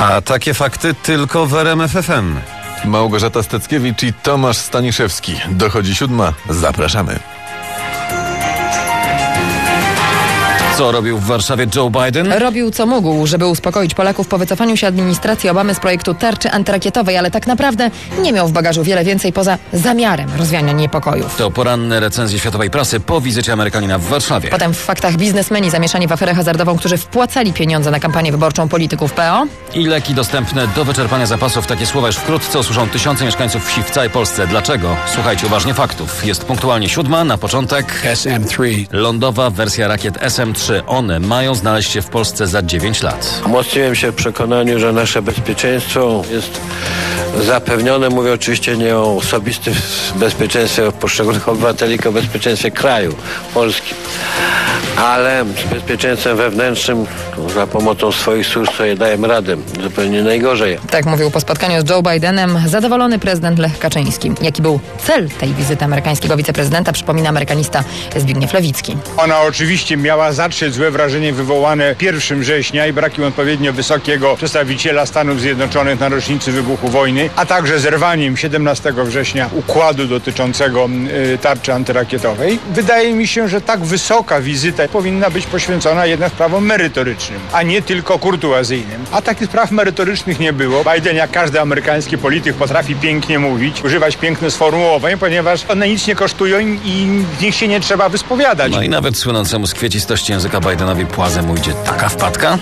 A takie fakty tylko w RMF FM. Małgorzata Steckiewicz i Tomasz Staniszewski. Dochodzi 7. Zapraszamy. Co robił w Warszawie Joe Biden? Robił co mógł, żeby uspokoić Polaków po wycofaniu się administracji Obamy z projektu tarczy antyrakietowej, ale tak naprawdę nie miał w bagażu wiele więcej poza zamiarem rozwiania niepokojów. To poranne recenzje światowej prasy po wizycie Amerykanina w Warszawie. Potem w faktach biznesmeni zamieszani w aferę hazardową, którzy wpłacali pieniądze na kampanię wyborczą polityków PO. I leki dostępne do wyczerpania zapasów. Takie słowa już wkrótce usłyszą tysiące mieszkańców wsi w całej Polsce. Dlaczego? Słuchajcie uważnie faktów. Jest punktualnie 7. Na początek SM-3. lądowa wersja rakiet SM-3. One mają znaleźć się w Polsce za 9 lat. Umocniłem się w przekonaniu, że nasze bezpieczeństwo jest zapewnione. Mówię oczywiście nie o osobistym bezpieczeństwie poszczególnych obywateli, tylko o bezpieczeństwie kraju, Polski. Ale z bezpieczeństwem wewnętrznym za pomocą swoich służb sobie dajemy radę. Zupełnie najgorzej. Tak mówił po spotkaniu z Joe Bidenem zadowolony prezydent Lech Kaczyński. Jaki był cel tej wizyty amerykańskiego wiceprezydenta, przypomina amerykanista Zbigniew Lewicki. Ona oczywiście miała zatrzeć złe wrażenie wywołane 1 września i brakiem odpowiednio wysokiego przedstawiciela Stanów Zjednoczonych na rocznicy wybuchu wojny, a także zerwaniem 17 września układu dotyczącego tarczy antyrakietowej. Wydaje mi się, że tak wysoka wizyta powinna być poświęcona jednak sprawom merytorycznym, a nie tylko kurtuazyjnym. A takich spraw merytorycznych nie było. Biden, jak każdy amerykański polityk, potrafi pięknie mówić, używać pięknych sformułowań, ponieważ one nic nie kosztują i z nich się nie trzeba wyspowiadać. No i nawet słynącemu z kwiecistości języka Bidenowi płazem ujdzie taka wpadka.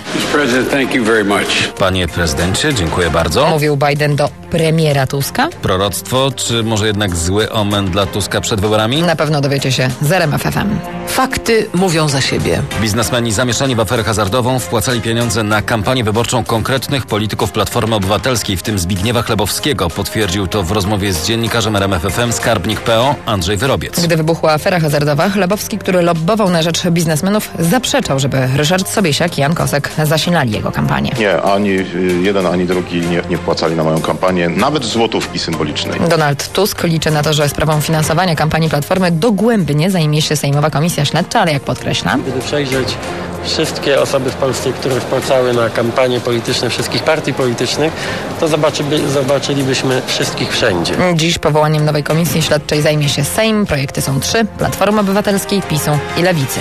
Panie prezydencie, dziękuję bardzo. Mówił Biden do premiera Tuska. Proroctwo, czy może jednak zły omen dla Tuska przed wyborami? Na pewno dowiecie się z RMF FM. Fakty mówią za siebie. Biznesmeni zamieszani w aferę hazardową wpłacali pieniądze na kampanię wyborczą konkretnych polityków Platformy Obywatelskiej, w tym Zbigniewa Chlebowskiego. Potwierdził to w rozmowie z dziennikarzem RMF FM skarbnik PO Andrzej Wyrobiec. Gdy wybuchła afera hazardowa, Chlebowski, który lobbował na rzecz biznesmenów, zaprzeczał, żeby Ryszard Sobiesiak i Jan Kosek zasilali jego kampanię. Nie, ani jeden, ani drugi nie wpłacali na moją kampanię, nawet złotówki symbolicznej. Donald Tusk liczy na to, że sprawą finansowania kampanii Platformy dogłębnie zajmie się Sejmowa Komisja Śledcza, ale jak podkreśla, gdyby przejrzeć wszystkie osoby w Polsce, które wpłacały na kampanie polityczne wszystkich partii politycznych, to zobaczylibyśmy wszystkich wszędzie. Dziś powołaniem nowej komisji śledczej zajmie się Sejm. Projekty są 3. Platformy Obywatelskiej, PiS-u i Lewicy.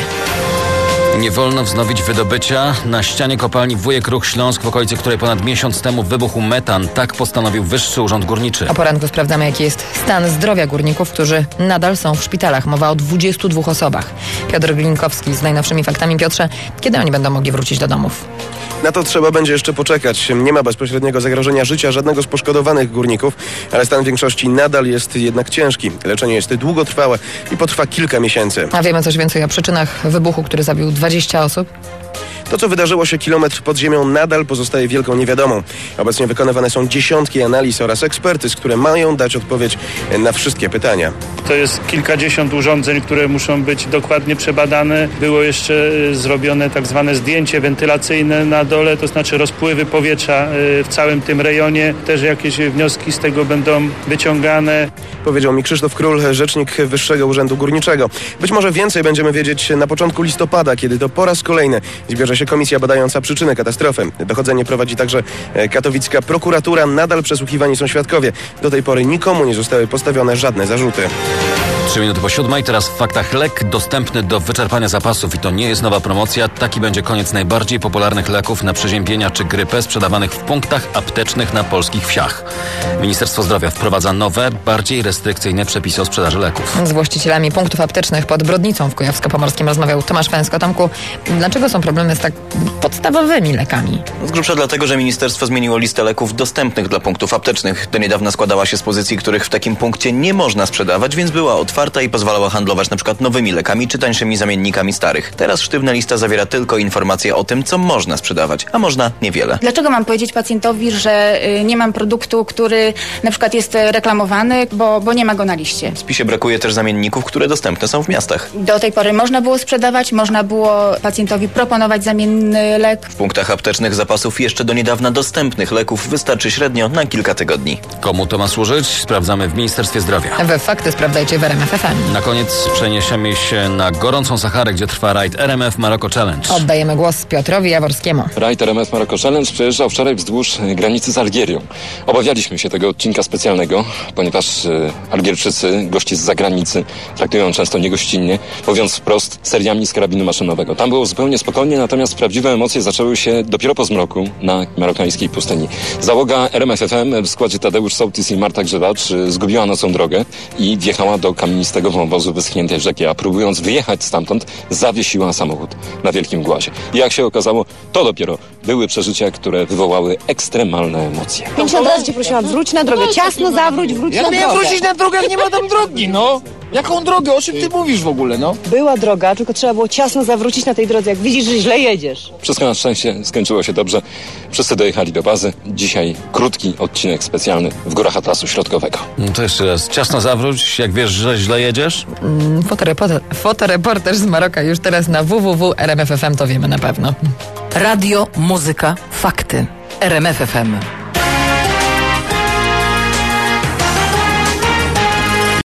Nie wolno wznowić wydobycia. Na ścianie kopalni Wujek Ruch Śląsk, w okolicy której ponad miesiąc temu wybuchł metan. Tak postanowił Wyższy Urząd Górniczy. O poranku sprawdzamy, jaki jest stan zdrowia górników, którzy nadal są w szpitalach. Mowa o 22 osobach. Piotr Glinkowski z najnowszymi faktami. Piotrze, kiedy oni będą mogli wrócić do domów? Na to trzeba będzie jeszcze poczekać. Nie ma bezpośredniego zagrożenia życia żadnego z poszkodowanych górników, ale stan większości nadal jest jednak ciężki. Leczenie jest długotrwałe i potrwa kilka miesięcy. A wiemy coś więcej o przyczynach wybuchu, który zabił 20 osób? To, co wydarzyło się kilometr pod ziemią, nadal pozostaje wielką niewiadomą. Obecnie wykonywane są dziesiątki analiz oraz ekspertyz, które mają dać odpowiedź na wszystkie pytania. To jest kilkadziesiąt urządzeń, które muszą być dokładnie przebadane. Było jeszcze zrobione tak zwane zdjęcie wentylacyjne na dole, to znaczy rozpływy powietrza w całym tym rejonie. Też jakieś wnioski z tego będą wyciągane. Powiedział mi Krzysztof Król, rzecznik Wyższego Urzędu Górniczego. Być może więcej będziemy wiedzieć na początku listopada, kiedy to po raz kolejny zbierze się komisja badająca przyczyny katastrofy. Dochodzenie prowadzi także katowicka prokuratura. Nadal przesłuchiwani są świadkowie. Do tej pory nikomu nie zostały postawione żadne zarzuty. 3 minuty po 7. Teraz w faktach lek dostępny do wyczerpania zapasów. I to nie jest nowa promocja. Taki będzie koniec najbardziej popularnych leków na przeziębienia czy grypę sprzedawanych w punktach aptecznych na polskich wsiach. Ministerstwo Zdrowia wprowadza nowe, bardziej restrykcyjne przepisy o sprzedaży leków. Z właścicielami punktów aptecznych pod Brodnicą w Kujawsko-Pomorskim rozmawiał Tomasz Fęsko. Tomku, dlaczego są problemy z tak podstawowymi lekami? Z grubsza dlatego, że ministerstwo zmieniło listę leków dostępnych dla punktów aptecznych. Do niedawna składała się z pozycji, których w takim punkcie nie można sprzedawać, więc była otwarta i pozwalała handlować np. nowymi lekami czy tańszymi zamiennikami starych. Teraz sztywna lista zawiera tylko informacje o tym, co można sprzedawać, a można niewiele. Dlaczego mam powiedzieć pacjentowi, że nie mam produktu, który na przykład jest reklamowany, bo nie ma go na liście? W spisie brakuje też zamienników, które dostępne są w miastach. Do tej pory można było sprzedawać, można było pacjentowi proponować zamienny lek. W punktach aptecznych zapasów jeszcze do niedawna dostępnych leków wystarczy średnio na kilka tygodni. Komu to ma służyć? Sprawdzamy w Ministerstwie Zdrowia. We fakty sprawdzajcie w RMF RMF FM. Na koniec przeniesiemy się na gorącą Saharę, gdzie trwa rajd RMF Maroko Challenge. Oddajemy głos Piotrowi Jaworskiemu. Rajd RMF Maroko Challenge przejeżdżał wczoraj wzdłuż granicy z Algierią. Obawialiśmy się tego odcinka specjalnego, ponieważ Algierczycy, gości z zagranicy, traktują często niegościnnie, mówiąc wprost, seriami z karabinu maszynowego. Tam było zupełnie spokojnie, natomiast prawdziwe emocje zaczęły się dopiero po zmroku na marokańskiej pustyni. Załoga RMF FM w składzie Tadeusz Sołtys i Marta Grzewacz zgubiła nocą drogę i wjechała do kamienistego wąwozu wyschniętej rzeki, a próbując wyjechać stamtąd, zawiesiła samochód na wielkim głazie. I jak się okazało, to dopiero były przeżycia, które wywołały ekstremalne emocje. 50 razy cię prosiłam, wróć na drogę, ciasno zawróć, wróć na drogę. Ja miałem wrócić na drogę, jak nie ma tam drogi, no. Jaką drogę? O czym ty mówisz w ogóle, no? Była droga, tylko trzeba było ciasno zawrócić na tej drodze, jak widzisz, że źle jedziesz. Wszystko na szczęście skończyło się dobrze. Wszyscy dojechali do bazy. Dzisiaj krótki odcinek specjalny w górach Atlasu Środkowego. No to jeszcze raz. Ciasno zawróć, jak wiesz, że źle jedziesz? Fotoreportaż z Maroka już teraz na www.rmf.fm, to wiemy na pewno. Radio, muzyka, fakty. RMF FM.